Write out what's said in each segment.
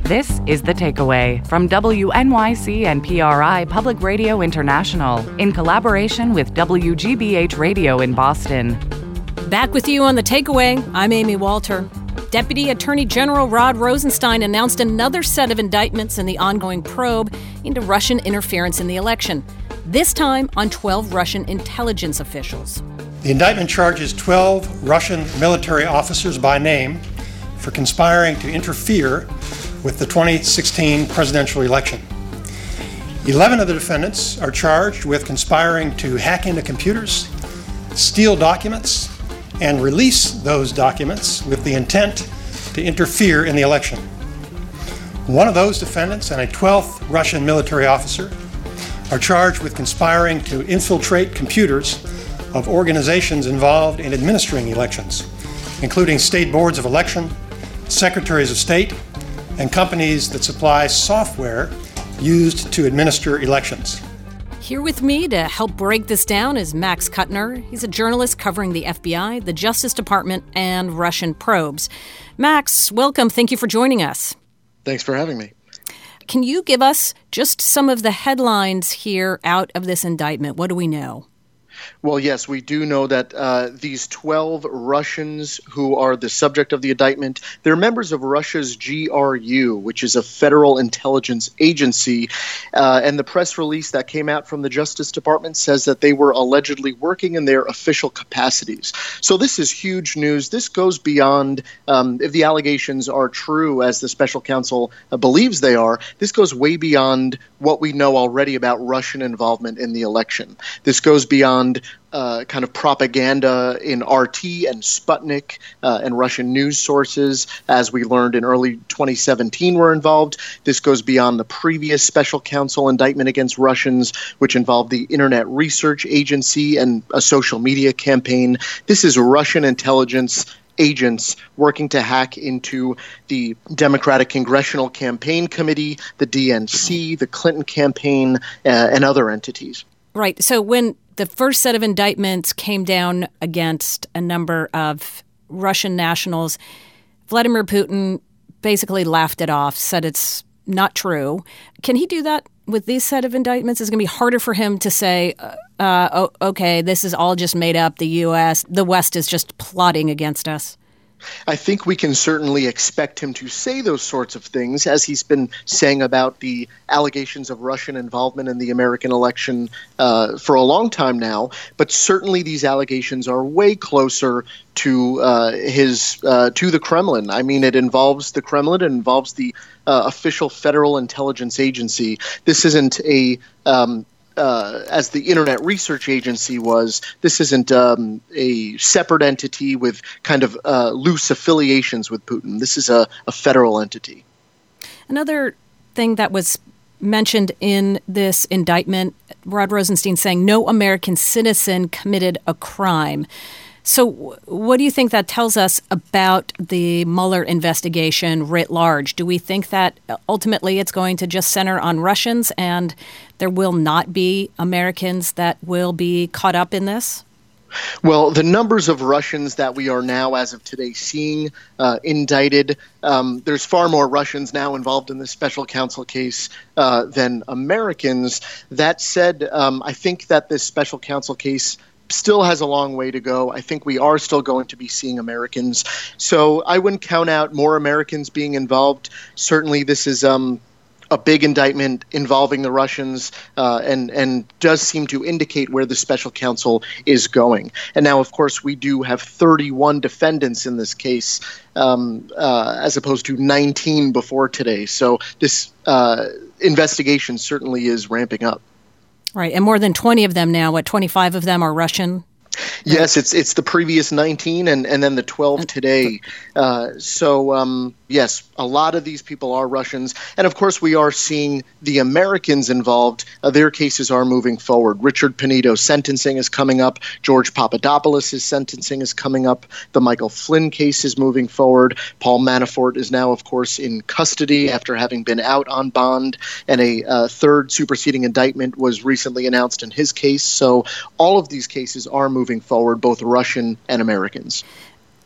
This is The Takeaway from WNYC and PRI Public Radio International in collaboration with WGBH Radio in Boston. Back with you on The Takeaway, I'm Amy Walter. Deputy Attorney General Rod Rosenstein announced another set of indictments in the ongoing probe into Russian interference in the election, this time on 12 Russian intelligence officials. The indictment charges 12 Russian military officers by name for conspiring to interfere with the 2016 presidential election. 11 of the defendants are charged with conspiring to hack into computers, steal documents, and release those documents with the intent to interfere in the election. One of those defendants and a 12th Russian military officer are charged with conspiring to infiltrate computers of organizations involved in administering elections, including state boards of election, secretaries of state, and companies that supply software used to administer elections. Here with me to help break this down is Max Kuttner. He's a journalist covering the FBI, the Justice Department, and Russian probes. Max, welcome. Thank you for joining us. Thanks for having me. Can you give us just some of the headlines here out of this indictment? What do we know? Well, yes, we do know that these 12 Russians who are the subject of the indictment, they're members of Russia's GRU, which is a federal intelligence agency. And the press release that came out from the Justice Department says that they were allegedly working in their official capacities. So this is huge news. This goes beyond, if the allegations are true, as the special counsel believes they are, this goes way beyond what we know already about Russian involvement in the election. This goes beyond kind of propaganda in RT and Sputnik and Russian news sources, as we learned in early 2017 were involved. This goes beyond the previous special counsel indictment against Russians, which involved the Internet Research Agency and a social media campaign. This is Russian intelligence agents working to hack into the Democratic Congressional Campaign Committee, the DNC, the Clinton campaign, and other entities. Right. So when the first set of indictments came down against a number of Russian nationals, Vladimir Putin basically laughed it off, said it's not true. Can he do that with these set of indictments? It's going to be harder for him to say, okay, this is all just made up. The West is just plotting against us. I think we can certainly expect him to say those sorts of things, as he's been saying about the allegations of Russian involvement in the American election for a long time now. But certainly these allegations are way closer to the Kremlin. I mean, it involves the Kremlin. It involves the official federal intelligence agency. This isn't as the Internet Research Agency was, this isn't a separate entity with kind of loose affiliations with Putin. This is a federal entity. Another thing that was mentioned in this indictment, Rod Rosenstein saying no American citizen committed a crime. So what do you think that tells us about the Mueller investigation writ large? Do we think that ultimately it's going to just center on Russians and there will not be Americans that will be caught up in this? Well, the numbers of Russians that we are now, as of today, seeing indicted, there's far more Russians now involved in this special counsel case than Americans. That said, I think that this special counsel case still has a long way to go. I think we are still going to be seeing Americans. So I wouldn't count out more Americans being involved. Certainly this is a big indictment involving the Russians and does seem to indicate where the special counsel is going. And now, of course, we do have 31 defendants in this case as opposed to 19 before today. So this investigation certainly is ramping up. Right. And more than 20 of them now, 25 of them are Russian? Yes, it's the previous 19 and then the 12 today. Yes, a lot of these people are Russians. And of course, we are seeing the Americans involved. Their cases are moving forward. Richard Pineto's sentencing is coming up. George Papadopoulos' sentencing is coming up. The Michael Flynn case is moving forward. Paul Manafort is now, of course, in custody after having been out on bond. And a third superseding indictment was recently announced in his case. So all of these cases are moving forward, both Russian and Americans.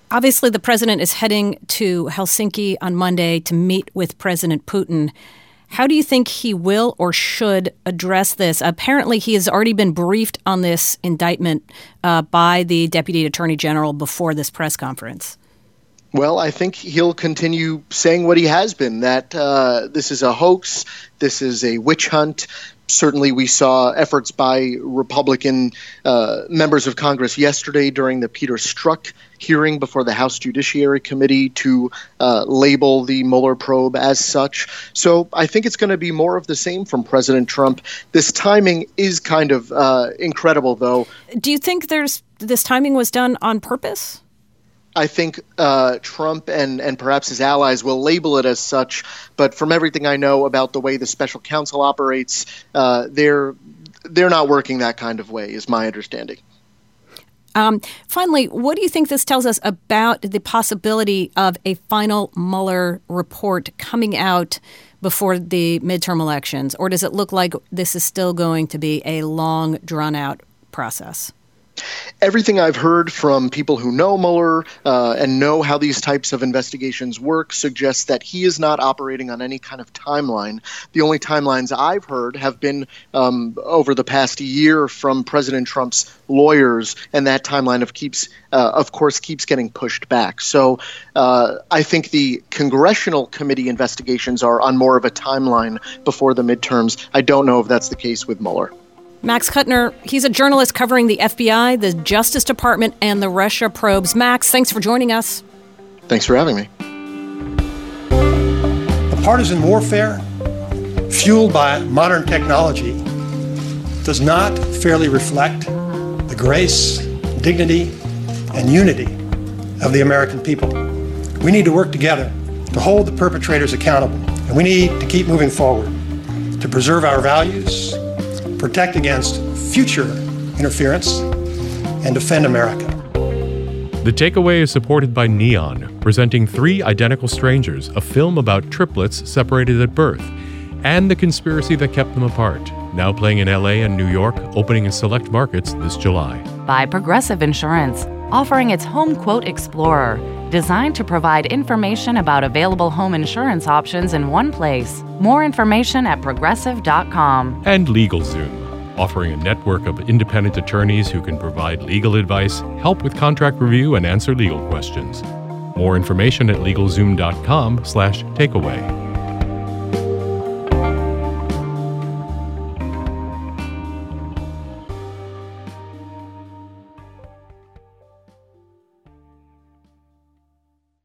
Obviously, the president is heading to Helsinki on Monday to meet with President Putin. How do you think he will or should address this? Apparently, he has already been briefed on this indictment by the Deputy Attorney General before this press conference. Well, I think he'll continue saying what he has been, that this is a hoax, this is a witch hunt. Certainly, we saw efforts by Republican members of Congress yesterday during the Peter Strzok hearing before the House Judiciary Committee to label the Mueller probe as such. So I think it's going to be more of the same from President Trump. This timing is kind of incredible, though. Do you think this timing was done on purpose? I think Trump and perhaps his allies will label it as such. But from everything I know about the way the special counsel operates, they're not working that kind of way, is my understanding. Finally, what do you think this tells us about the possibility of a final Mueller report coming out before the midterm elections? Or does it look like this is still going to be a long, drawn-out process? Everything I've heard from people who know Mueller and know how these types of investigations work suggests that he is not operating on any kind of timeline. The only timelines I've heard have been over the past year from President Trump's lawyers, and that timeline of course keeps getting pushed back. So I think the congressional committee investigations are on more of a timeline before the midterms. I don't know if that's the case with Mueller. Max Kuttner, he's a journalist covering the FBI, the Justice Department, and the Russia probes. Max, thanks for joining us. Thanks for having me. The partisan warfare, fueled by modern technology, does not fairly reflect the grace, dignity, and unity of the American people. We need to work together to hold the perpetrators accountable, and we need to keep moving forward to preserve our values, protect against future interference, and defend America. The Takeaway is supported by Neon, presenting Three Identical Strangers, a film about triplets separated at birth, and the conspiracy that kept them apart, now playing in LA and New York, opening in select markets this July. By Progressive Insurance, offering its Home Quote Explorer, designed to provide information about available home insurance options in one place. More information at progressive.com. And LegalZoom, offering a network of independent attorneys who can provide legal advice, help with contract review, and answer legal questions. More information at LegalZoom.com/takeaway.